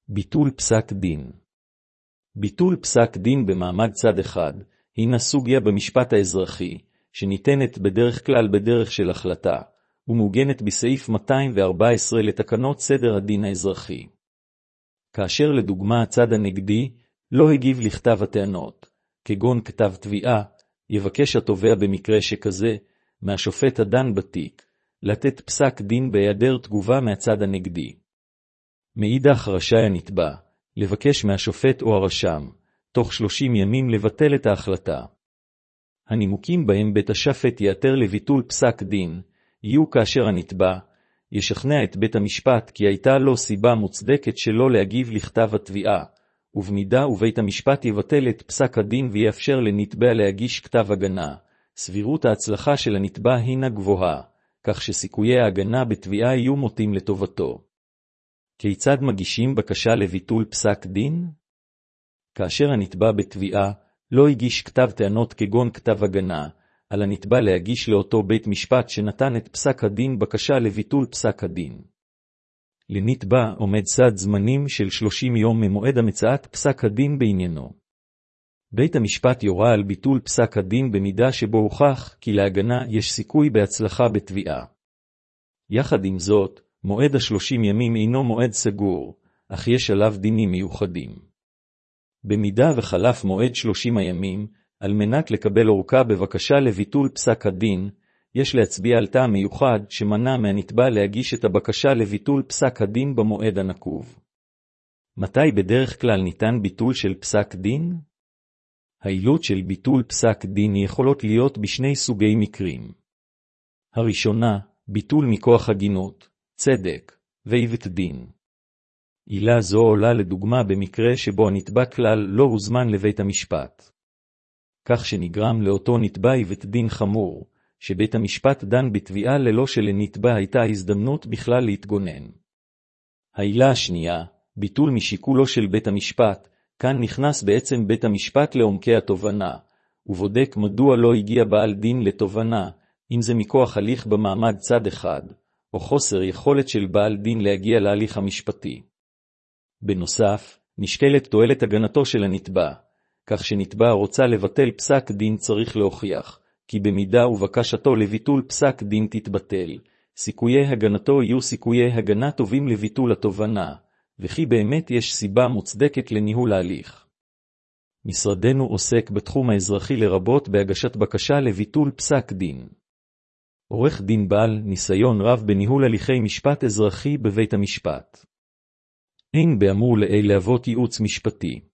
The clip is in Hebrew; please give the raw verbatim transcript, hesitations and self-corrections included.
ביטול פסק דין. ביטול פסק דין במעמד צד אחד הינה סוגיה במשפט האזרחי, שניתנת בדרך כלל בדרך של החלטה, ומעוגנת בסעיף מאתיים וארבע עשרה לתקנות סדר הדין האזרחי. כאשר לדוגמה הצד הנגדי לא הגיב לכתב הטענות, כגון כתב תביעה, יבקש התובע במקרה שכזה, מהשופט הדן בתיק, לתת פסק דין בהיעדר תגובה מהצד הנגדי. מאידך רשאי הנתבע, לבקש מהשופט או הרשם, תוך שלושים ימים לבטל את ההחלטה. הנימוקים בהם בית השופט יאתר לביטול פסק דין, יהיו כאשר הנתבע, ישכנע את בית המשפט כי הייתה לו סיבה מוצדקת שלא להגיב לכתב התביעה, ובמידה ובית המשפט יבטל את פסק הדין ויאפשר לנתבע להגיש כתב הגנה, סבירות ההצלחה של הנתבע הינה גבוהה, כך שסיכויי ההגנה בתביעה יהיו מוטים לטובתו. כיצד מגישים בקשה לביטול פסק דין? כאשר הנתבע בתביעה לא הגיש כתב טענות כגון כתב הגנה, על הנתבע להגיש לאותו בית משפט שנתן את פסק הדין בקשה לביטול פסק הדין. לנתבע עומד סד זמנים של שלושים יום ממועד המצאת פסק הדין בעניינו. בית המשפט יורה על ביטול פסק הדין במידה שבו הוכח כי להגנה יש סיכוי בהצלחה בתביעה. יחד עם זאת, מועד השלושים ימים אינו מועד סגור, אך יש עליו דינים מיוחדים. במידה וחלף מועד שלושים הימים, על מנת לקבל אורכה בבקשה לביטול פסק הדין, יש להצביע על טעם מיוחד שמנע מהנתבע להגיש את הבקשה לביטול פסק הדין במועד הנקוב. מתי בדרך כלל ניתן ביטול של פסק דין? העילות של ביטול פסק דין יכולות להיות בשני סוגי מקרים. הראשונה, ביטול מכוח הגינות, צדק, ועיוות דין. עילה זו עולה לדוגמה במקרה שבו הנתבע כלל לא הוזמן לבית המשפט. כך שנגרם לאותו נתבע עיוות דין חמור, שבית המשפט דן בתביעה ללא שלנתבע הייתה הזדמנות בכלל להתגונן. העילה השנייה, ביטול משיקולו של בית המשפט, כאן נכנס בעצם בית המשפט לעומקי התובנה, ובודק מדוע לא הגיע בעל דין לתובנה, אם זה מכוח הליך במעמד צד אחד, או חוסר יכולת של בעל דין להגיע להליך המשפטי. בנוסף, נשקלת תועלת הגנתו של הנתבע, כך שנתבע רוצה לבטל פסק דין צריך להוכיח, כי במידה ובקשתו לביטול פסק דין תתבטל, סיכויי הגנתו יהיו סיכויי הגנה טובים לביטול התובנה, וכי באמת יש סיבה מוצדקת לניהול ההליך. משרדנו עוסק בתחום האזרחי לרבות בהגשת בקשה לביטול פסק דין. עורך דין בעל ניסיון רב בניהול הליכי משפט אזרחי בבית המשפט. אין באמור לעיל להוות ייעוץ משפטי.